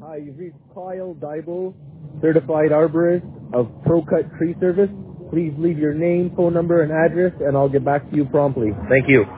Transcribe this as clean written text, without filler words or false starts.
Hi, you've reached Kyle Dybel, certified arborist of ProCut Tree Service. Please leave your name, phone number, and address, and I'll get back to you promptly. Thank you.